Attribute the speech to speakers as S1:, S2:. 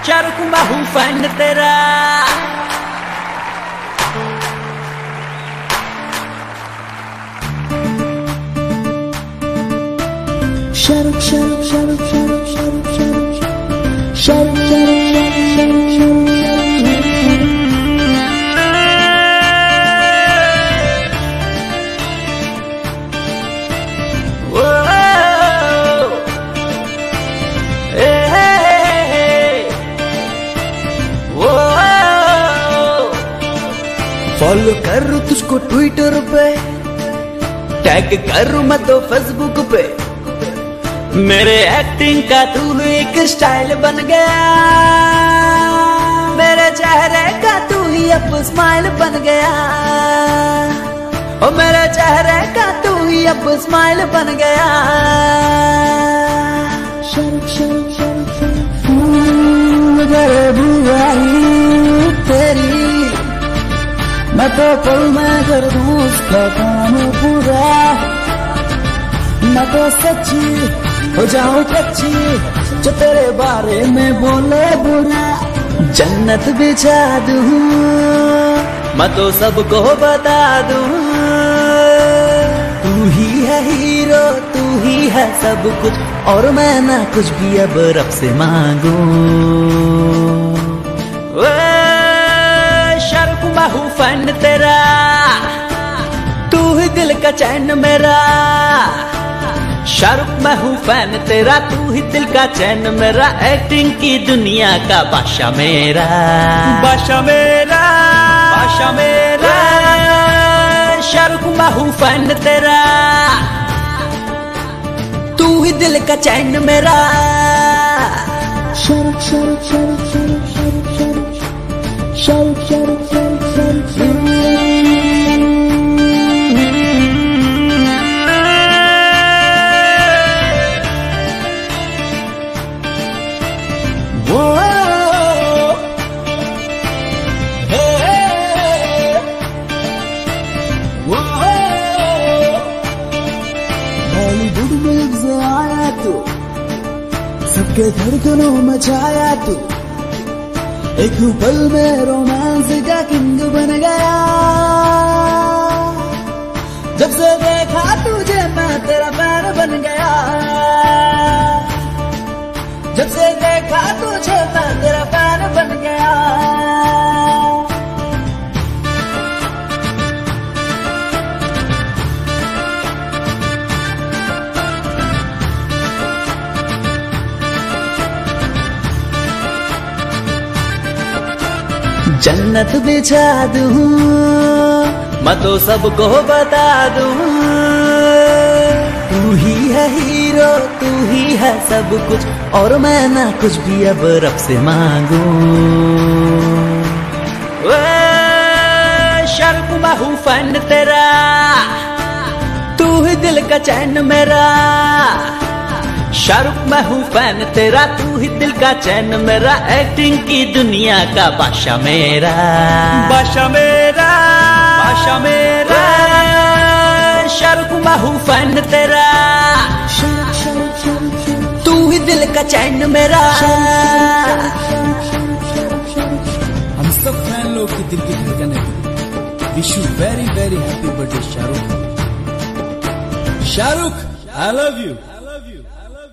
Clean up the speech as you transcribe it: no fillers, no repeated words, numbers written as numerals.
S1: शाहरुख मैं हूँ फैन तेरा।
S2: शाहरुख शाहरुख शाहरुख शाहरुख शाहरुख शाहरुख शाहरुख शाहरुख शाहरुख
S1: फॉलो करूँ तुझको ट्विटर पे, टैग करूँ मैं तो फेसबुक पे। मेरे एक्टिंग का तू एक स्टाइल बन गया, मेरे चेहरे का तू ही अब स्माइल बन गया। ओ मेरे चेहरे का तू ही अब स्माइल बन गया।
S2: शाहरुख शाहरुख शाहरुख शाहरुख तेरी मैं तो पल में कर दूं उसका काम पूरा। मैं तो सच्ची हो जाऊं कच्ची जो तेरे बारे में बोले बुरा।
S1: जन्नत बिछा दूं मैं तो सबको बता दूं। तू ही है हीरो, तू ही है सब कुछ, और मैं ना कुछ भी अब रब से मांगू। शाहरुख मैं हूँ फैन तेरा, तू ही दिल का चैन मेरा। शाहरुख मैं हूँ फैन तेरा, तू ही दिल का चैन मेरा। एक्टिंग की दुनिया का बादशाह मेरा, बादशाह मेरा, बादशाह मेरा। शाहरुख मैं हूँ फैन तेरा, तू ही दिल का चैन मेरा।
S2: शाहरुख शाहरुख शाहरुख शाहरुख शाहरुख शाहरुख शाहरुख शाहरुख शाहरुख बॉलीवुड में से आया तू, सबके धड़कनों में छाया तू। एक पल में रोमांस का किंग बन गया। जब से देखा तुझे मैं तेरा फैन बन गया। जब से देखा तुझे मैं तेरा फैन बन गया।
S1: जन्नत बिछा दूं मैं तो सबको बता दूं। तू ही है हीरो, तू ही है सब कुछ, और मैं ना कुछ भी अब रब से मांगू। शाहरुख मैं हूँ फैन तेरा, तू ही दिल का चैन मेरा। शाहरुख मैं हूँ फैन तेरा, तू ही दिल का चैन मेरा। एक्टिंग की दुनिया का बादशाह मेरा, बादशाह मेरा, बादशाह मेरा। शाहरुख मैं हूँ फैन तेरा, तू ही दिल का चैन मेरा।
S3: हम सब फैन लोग की दिल की धड़कन है। Wish you very very happy birthday Shahrukh. Shahrukh, I love you.